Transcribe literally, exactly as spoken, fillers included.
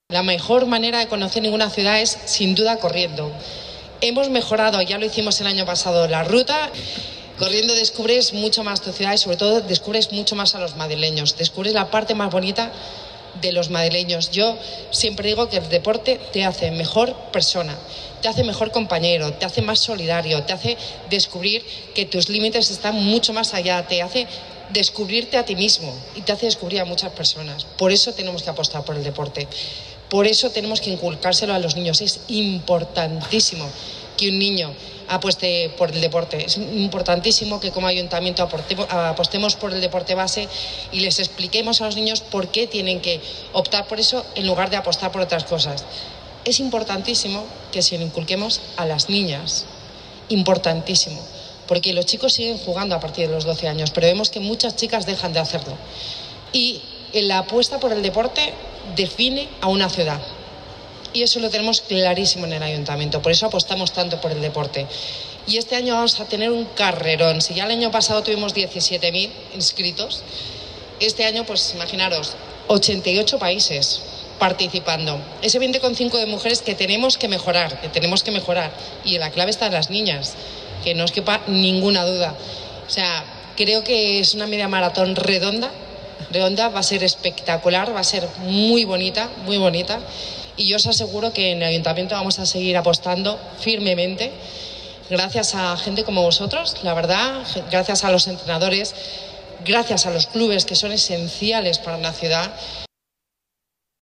La mejor manera de conocer ninguna ciudad es, sin duda, corriendo. Hemos mejorado, ya lo hicimos el año pasado, la ruta. Corriendo descubres mucho más tu ciudad y sobre todo descubres mucho más a los madrileños. Descubres la parte más bonita de los madrileños. Yo siempre digo que el deporte te hace mejor persona, te hace mejor compañero, te hace más solidario, te hace descubrir que tus límites están mucho más allá, te hace descubrirte a ti mismo y te hace descubrir a muchas personas. Por eso tenemos que apostar por el deporte. Por eso tenemos que inculcárselo a los niños. Es importantísimo que un niño apueste por el deporte. Es importantísimo que como ayuntamiento apostemos por el deporte base y les expliquemos a los niños por qué tienen que optar por eso en lugar de apostar por otras cosas. Es importantísimo que se lo inculquemos a las niñas. Importantísimo. Porque los chicos siguen jugando a partir de los doce años, pero vemos que muchas chicas dejan de hacerlo. Y la apuesta por el deporte define a una ciudad. Y eso lo tenemos clarísimo en el ayuntamiento, por eso apostamos tanto por el deporte. Y este año vamos a tener un carrerón. Si ya el año pasado tuvimos diecisiete mil inscritos, este año, pues imaginaros, ochenta y ocho países participando. Ese veinte coma cinco de mujeres que tenemos que mejorar, que tenemos que mejorar. Y la clave está en las niñas, que no os quepa ninguna duda. O sea, creo que es una media maratón redonda, redonda, va a ser espectacular, va a ser muy bonita, muy bonita. Y yo os aseguro que en el ayuntamiento vamos a seguir apostando firmemente, gracias a gente como vosotros, la verdad, gracias a los entrenadores, gracias a los clubes que son esenciales para una ciudad.